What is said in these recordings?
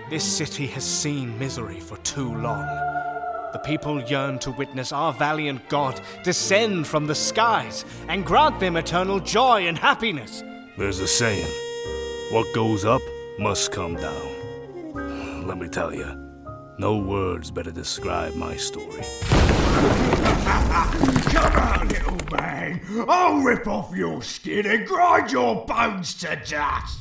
This city has seen misery for too long. The people yearn to witness our valiant God descend from the skies and grant them eternal joy and happiness. There's a saying, what goes up must come down. Let me tell you, no words better describe my story. Come on, little man. I'll rip off your skin and grind your bones to dust.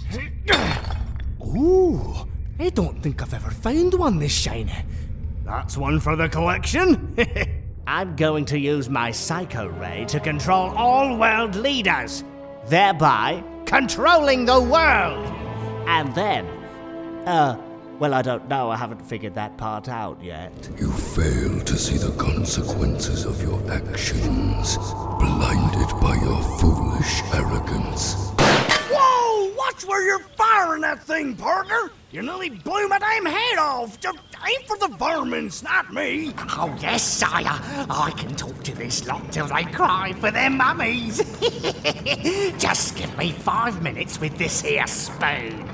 Ooh, I don't think I've ever found one this shiny. That's one for the collection. I'm going to use my Psycho Ray to control all world leaders, thereby controlling the world. And then, well, I don't know. I haven't figured that part out yet. You fail to see the consequences of your actions, blinded by your foolish arrogance. Whoa! Watch where you're firing that thing, partner! You nearly blew my damn head off! Just aim for the vermins, not me! Oh, yes, sire. I can talk to this lot till they cry for their mummies. Just give me 5 minutes with this here spoon.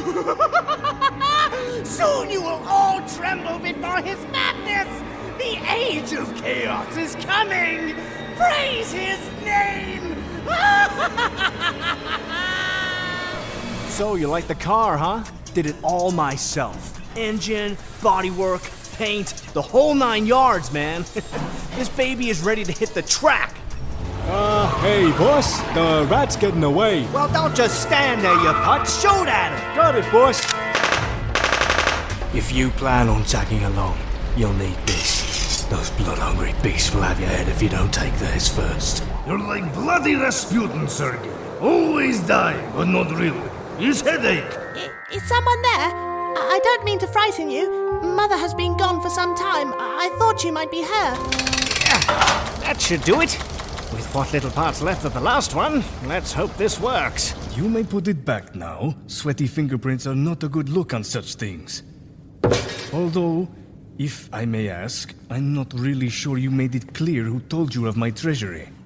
Soon you will all tremble before his madness! The age of chaos is coming! Praise his name! So you like the car, huh? Did it all myself. Engine, bodywork, paint, the whole 9 yards, man. This baby is ready to hit the track. Hey, boss, the rat's getting away. Well, don't just stand there, you putz. Shoot at him. Got it, boss. If you plan on tagging along, you'll need this. Those blood-hungry beasts will have your head if you don't take theirs first. You're like bloody Rasputin, Sergei. Always dying, but not really. His headache. Is someone there? I don't mean to frighten you. Mother has been gone for some time. I thought you might be her. Yeah, that should do it. With what little parts left of the last one, let's hope this works. You may put it back now. Sweaty fingerprints are not a good look on such things. Although, if I may ask, I'm not really sure you made it clear who told you of my treasury.